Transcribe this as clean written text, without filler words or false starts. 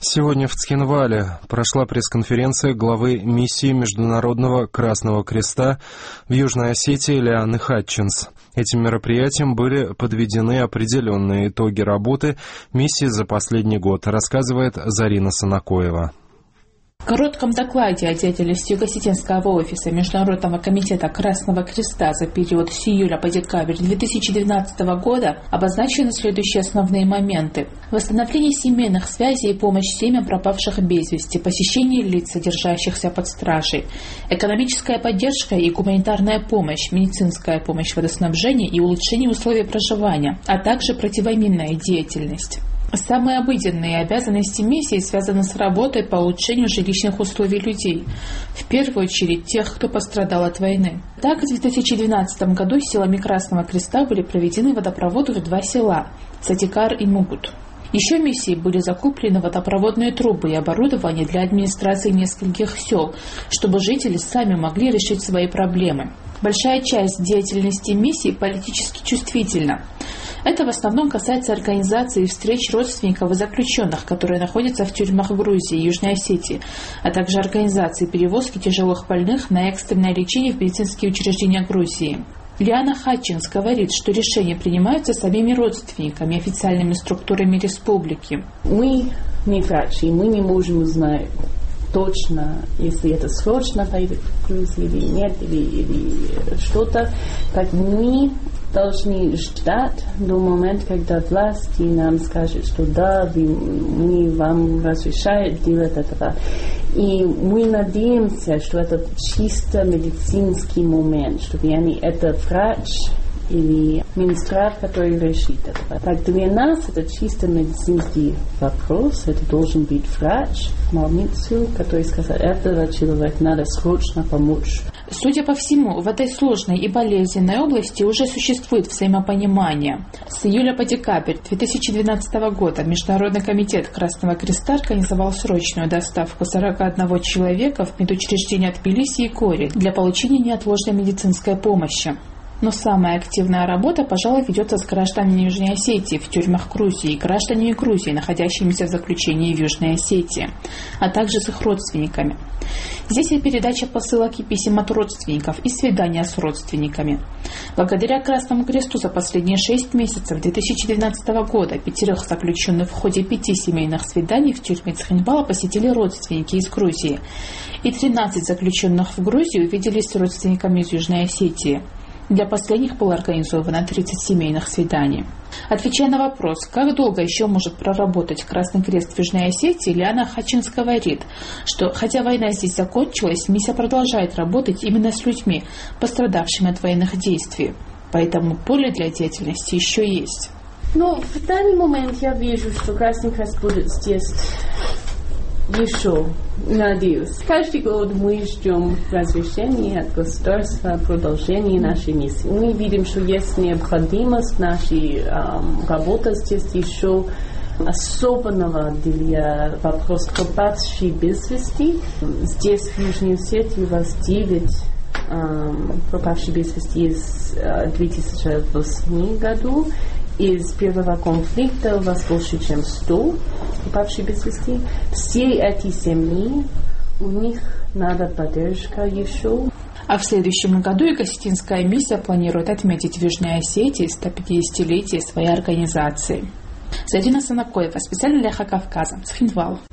Сегодня в Цхинвале прошла пресс-конференция главы миссии Международного Красного Креста в Южной Осетии Лианы Хатчинс. Этим мероприятием были подведены определенные итоги работы миссии за последний год, рассказывает Зарина Санакоева. В коротком докладе о деятельности Юго-Осетинского офиса Международного комитета Красного Креста за период с июля по декабрь 2019 года обозначены следующие основные моменты. Восстановление семейных связей и помощь семьям пропавших без вести, посещение лиц, содержащихся под стражей, экономическая поддержка и гуманитарная помощь, медицинская помощь, водоснабжение и улучшение условий проживания, а также противоминная деятельность. Самые обыденные обязанности миссии связаны с работой по улучшению жилищных условий людей, в первую очередь тех, кто пострадал от войны. Так, в 2012 году силами Красного Креста были проведены водопроводы в 2 села – Цатикар и Мугут. Еще миссией были закуплены водопроводные трубы и оборудование для администрации нескольких сел, чтобы жители сами могли решить свои проблемы. Большая часть деятельности миссии политически чувствительна. Это в основном касается организации встреч родственников и заключенных, которые находятся в тюрьмах Грузии и Южной Осетии, а также организации перевозки тяжелых больных на экстренное лечение в медицинские учреждения Грузии. Лиана Хатчинс говорит, что решения принимаются самими родственниками и официальными структурами республики. Мы не врачи, мы не можем узнать точно, если это срочно поедет в Грузию или нет, или что-то. Так мы должны ждать до момента, когда власти нам скажут, что да, мы вам разрешаем делать этого. И мы надеемся, что это чисто медицинский момент, что это врач или Минздрав, который решит это. Так для нас это чисто медицинский вопрос. Это должен быть врач в больницу, который сказал, этого человека надо срочно помочь. Судя по всему, в этой сложной и болезненной области уже существует взаимопонимание. С июля по декабрь 2012 года Международный комитет Красного Креста организовал срочную доставку 41 человека в медучреждения Тбилиси и Кори для получения неотложной медицинской помощи. Но самая активная работа, пожалуй, ведется с гражданами Южной Осетии в тюрьмах Грузии и гражданами Грузии, находящимися в заключении в Южной Осетии, а также с их родственниками. Здесь и передача посылок и писем от родственников, и свидания с родственниками. Благодаря Красному Кресту за последние 6 месяцев 2012 года 5 заключенных в ходе 5 семейных свиданий в тюрьме Цхинвала посетили родственники из Грузии, и 13 заключенных в Грузии увиделись с родственниками из Южной Осетии. Для последних было организовано 30 семейных свиданий. Отвечая на вопрос, как долго еще может проработать Красный Крест в Южной Осетии, Лиана Хатчинс говорит, что хотя война здесь закончилась, миссия продолжает работать именно с людьми, пострадавшими от военных действий. Поэтому поле для деятельности еще есть. Но в данный момент я вижу, что Красный Крест будет здесь еще, надеюсь. Каждый год мы ждем разрешения от государства, продолжения нашей миссии. Мы видим, что есть необходимость нашей работы здесь еще особенного для вопроса пропавших без вести. Здесь, в Южной Осетии, у вас 9 пропавших без вести с 2008 году. Из первого конфликта у вас больше, чем 100 пропавших без вести. Все эти семьи, у них надо поддержка еще. А в следующем году Юго-Осетинская миссия планирует отметить в Южной Осетии 150-летие своей организации. Зарина Санакоева, специально для Кавказа, Цхинвал.